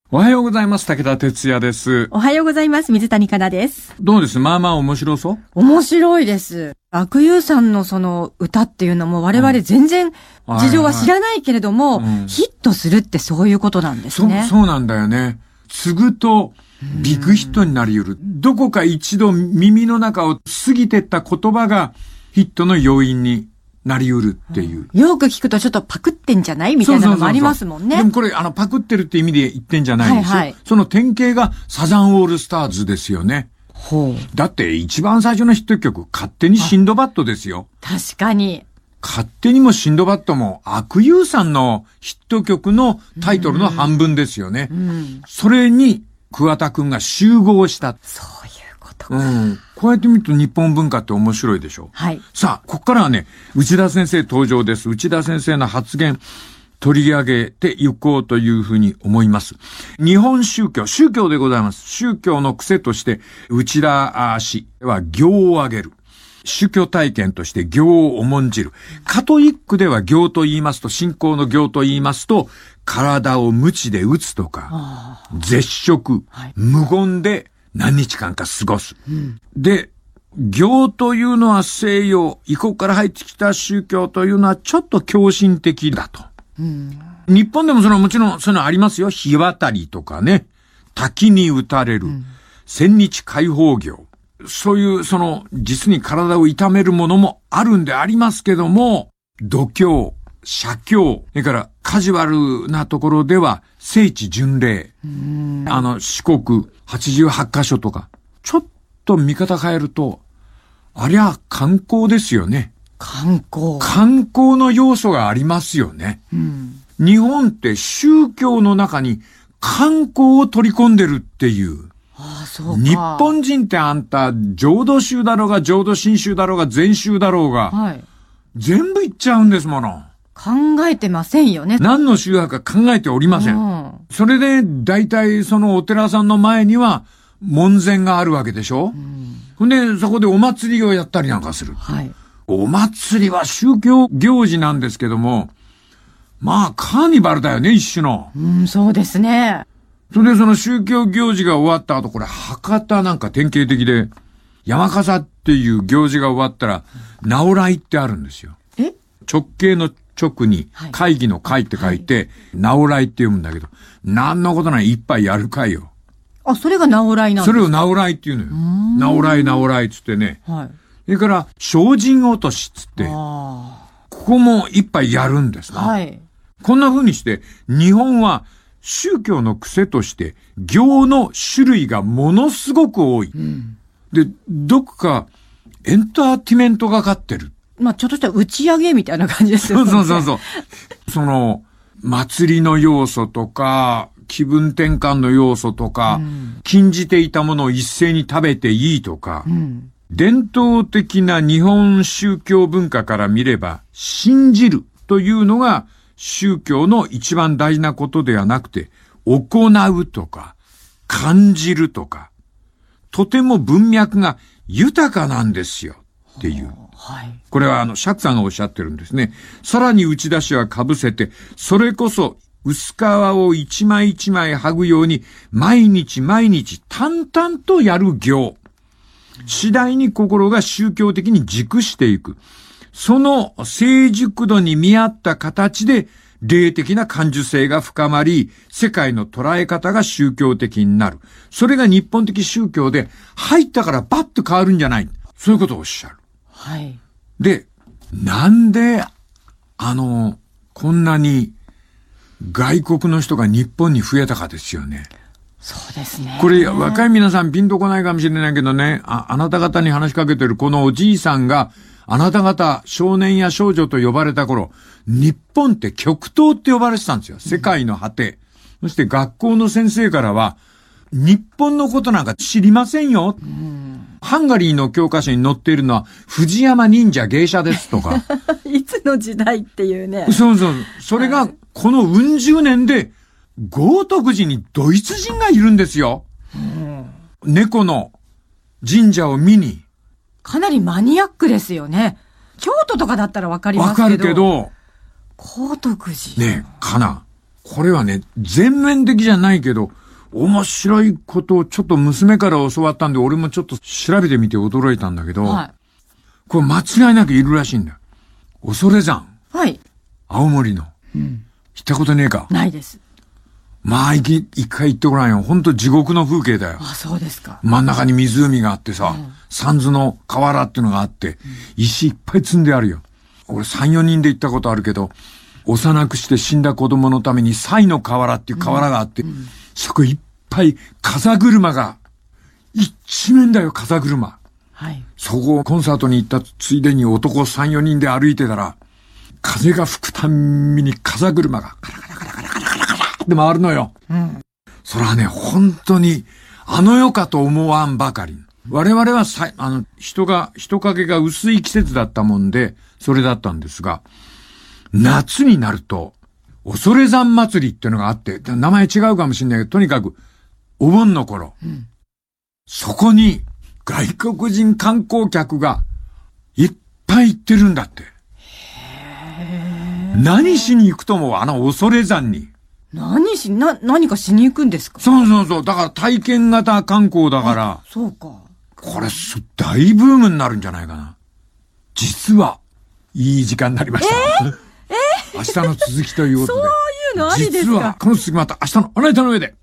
おはようございます。武田哲也です。 おはようございます。水谷香奈です。 どうです？まあまあ面白そう？ 面白いです。阿久悠さんのその歌っていうのも我々全然事情は知らないけれども、ヒットするってそういうことなんですね。 そうなんだよね。継ぐとビッグヒットになり得る。どこか一度耳の中を過ぎてった言葉がヒットの要因になり得るっていう。 よく聞くとちょっとパクってんじゃないみたいなのもありますもんね。 でもこれパクってるって意味で言ってんじゃないんですよ。はいはい、その典型がサザンオールスターズですよね。 ほう。 だって一番最初のヒット曲、勝手にシンドバッドですよ。 確かに。 勝手にもシンドバッドも阿久悠さんのヒット曲のタイトルの半分ですよね。それに桑田くんが集合した。 そういうこと。 こうやって見ると日本文化って面白いでしょ。 はい。 さあ、ここからはね、内田先生登場です。内田先生の発言取り上げていこうというふうに思います。日本宗教でございます。宗教の癖として内田氏は行を挙げる。宗教体験として行を重んじる。カトリックでは行と言いますと、信仰の行と言いますと、体を鞭で打つとか、絶食、無言で何日間か過ごす。で、行というのは西洋、異国から入ってきた宗教というのはちょっと狂信的だと。日本でももちろんそういうのありますよ。火渡りとかね、滝に打たれる、千日解放行。そういう実に体を痛めるものもあるんでありますけども、度胸、写経、それからカジュアルなところでは聖地巡礼、四国88カ所とか、ちょっと見方変えると、ありゃ観光ですよね。観光の要素がありますよね。日本って宗教の中に観光を取り込んでるっていう。 そうか。 日本人ってあんた、浄土宗だろうが、浄土真宗だろうが、禅宗だろうが、全部行っちゃうんですもの。 考えてませんよね。 何の宗派か考えておりません。それで、大体そのお寺さんの前には、門前があるわけでしょ。ほんで、そこでお祭りをやったりなんかする。お祭りは宗教行事なんですけども、まあ、カーニバルだよね、一種の。 そうですね。 それでその宗教行事が終わった後、これ博多なんか典型的で、山笠っていう行事が終わったら、直来ってあるんですよ。直径の直に、会議の会って書いて、直来って読むんだけど、なんのことない一杯やる会よ。 それが直来なんですか？ それを直来って言うのよ。直来っつってね。それから、精進落としっつって、ここも一杯やるんですな。こんな風にして、日本は、宗教の癖として行の種類がものすごく多い。で、どこかエンターテイメントがかってる。 ちょっとした打ち上げみたいな感じですよね。 そう。祭りの要素とか、気分転換の要素とか、禁じていたものを一斉に食べていいとか、伝統的な日本宗教文化から見れば、信じるというのが、宗教の一番大事なことではなくて、行うとか、感じるとか、とても文脈が豊かなんですよっていう。これは釈さんがおっしゃってるんですね。さらに内田氏は被せて、それこそ薄皮を一枚一枚剥ぐように、毎日淡々とやる行。次第に心が宗教的に熟していく。その成熟度に見合った形で霊的な感受性が深まり、世界の捉え方が宗教的になる。それが日本的宗教で、入ったからバッと変わるんじゃない。そういうことをおっしゃる。で、なんで、こんなに外国の人が日本に増えたかですよね。 そうですね。 これ、若い皆さんピンとこないかもしれないけどね、あなた方に話しかけてるこのおじいさんが、あなた方、少年や少女と呼ばれた頃、日本って極東って呼ばれてたんですよ。世界の果て。そして学校の先生からは、日本のことなんか知りませんよ。ハンガリーの教科書に載っているのは、藤山忍者芸者ですとか。 いつの時代っていうね。 それが、このうん十年で、豪徳寺にドイツ人がいるんですよ。猫の神社を見に。 かなりマニアックですよね。京都とかだったらわかりますけど。 わかるけど。 豪徳寺。 ねえ、かな。 これはね、全面的じゃないけど、面白いことをちょっと娘から教わったんで、俺もちょっと調べてみて驚いたんだけど、はい、これ間違いなくいるらしいんだよ。恐山。 はい。 青森の。うん。行ったことねえか？ ないです。 まあ、一回行ってごらんよ。ほんと地獄の風景だよ。 あ、そうですか。 真ん中に湖があってさ、三途の河原っていうのがあって、石いっぱい積んであるよ。俺3、4人で行ったことあるけど、幼くして死んだ子供のために西の河原っていう河原があって、そこいっぱい風車が、一面だよ、風車。はい。そこをコンサートに行ったついでに男3、4人で歩いてたら、風が吹くたんびに風車がカラカラカラカラカラカラカラって回るのよ。うん。それはね、本当に、あの世かと思わんばかり。我々は人影が薄い季節だったもんで、それだったんですが、夏になると、恐山祭りっていうのがあって、名前違うかもしれないけど、とにかく、お盆の頃、そこに外国人観光客がいっぱい行ってるんだって。何しに行くと思う？恐山に。 何かしに行くんですか？ そう。だから体験型観光だから。 そうか。 これ、大ブームになるんじゃないかな。実は、いい時間になりました。明日の続きということで。 そういうのありですか？ 実は、この続きまた明日のあなたの上で。